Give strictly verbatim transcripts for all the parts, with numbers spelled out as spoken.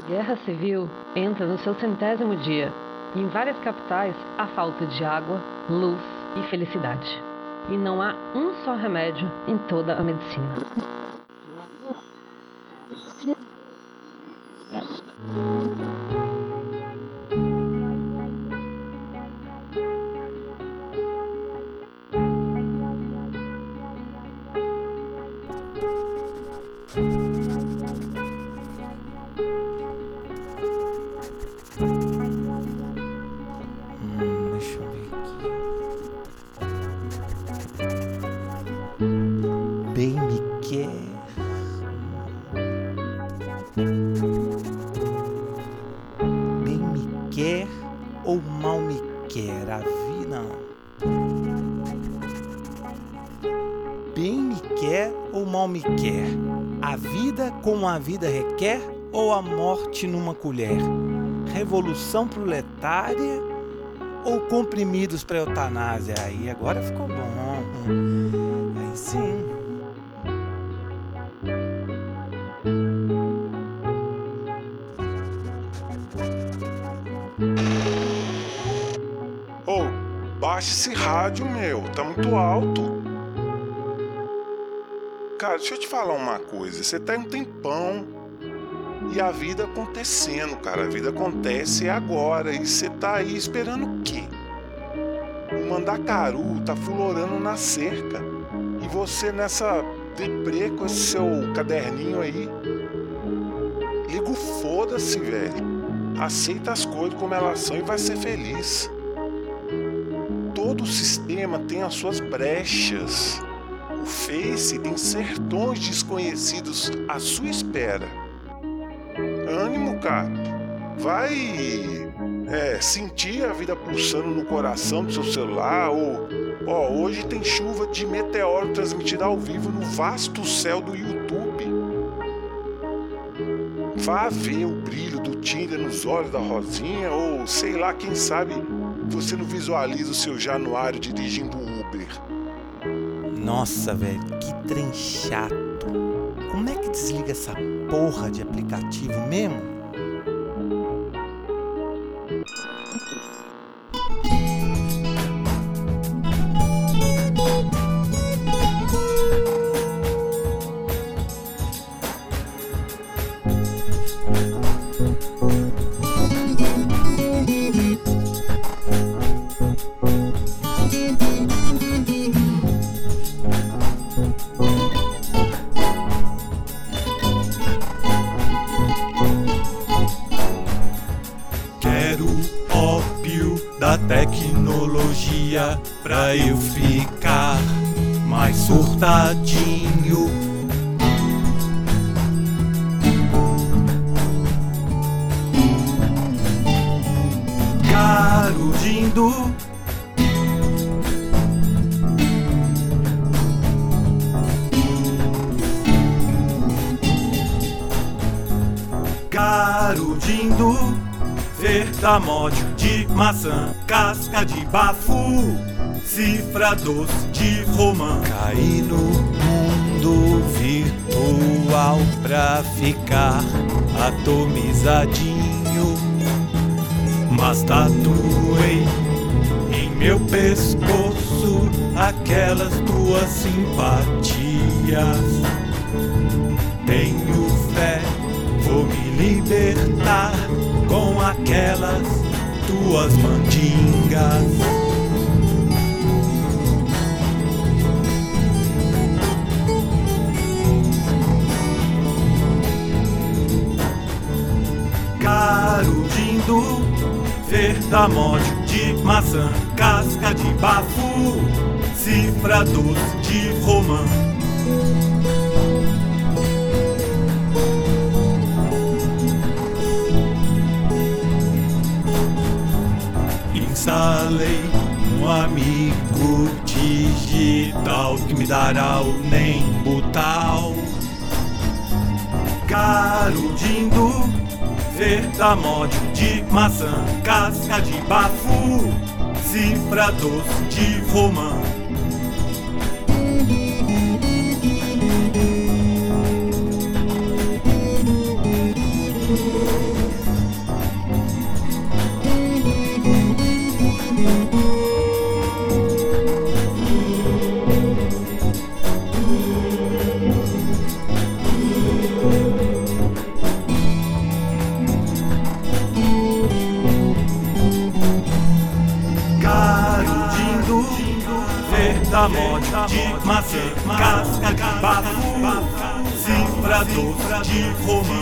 Guerra civil entra no seu centésimo dia e em várias capitais há falta de água, luz e felicidade. E não há um só remédio em toda a medicina. Hum, deixa eu ver aqui. Bem me quer. Bem me quer ou mal me quer? A vida não. Bem me quer ou mal me quer? A vida como a vida requer ou a morte numa colher? Revolução proletária ou comprimidos para eutanásia? Aí agora ficou bom. Aí sim. Ô, oh, baixa esse rádio, meu. Tá muito alto. Cara, deixa eu te falar uma coisa. Você tá aí um tempão e a vida acontecendo, cara. A vida acontece agora e você tá aí esperando o quê? O mandacaru tá florando na cerca e você nessa deprê com esse seu caderninho aí. Liga o foda-se, velho. Aceita as coisas como elas são e vai ser feliz. Todo sistema tem as suas brechas. O Face tem sertões desconhecidos à sua espera. Ânimo, cara. Vai é, sentir a vida pulsando no coração do seu celular. Ou, ó, hoje tem chuva de meteoro transmitida ao vivo no vasto céu do YouTube. Vá ver o brilho do Tinder nos olhos da Rosinha. Ou sei lá, quem sabe você não visualiza o seu Januário dirigindo um Uber. Nossa, velho, que trem chato. Como é que desliga essa porra de aplicativo mesmo? Da tecnologia pra eu ficar mais surtadinho. Garudindo, garudindo, vertamódio de maçã, casca de bafu, cifra doce de romã. Caí no mundo virtual pra ficar atomizadinho, mas tatuei em meu pescoço aquelas tuas simpatias. Tenho fé, vou me libertar com aquelas tuas mandingas. Garudindo, vertamódio de maçã, casca de bafu, cifra doce de romã. Instalei um amigo digital que me dará o Nembutal. Garudindo, vertamódio de maçã, casca de bafu, cifra doce de romã. Bergamote de maçã, casca de bafo, cifra doce de romã.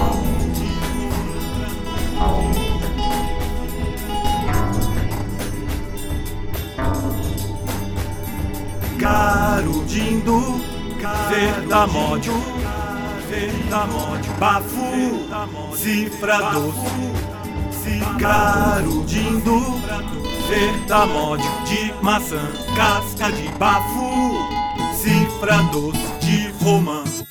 Carudindo, verdamote, verdamote, bafo, cifra doce, carudindo, verdamote de maçã, casca de bafo, cifra doce de romã.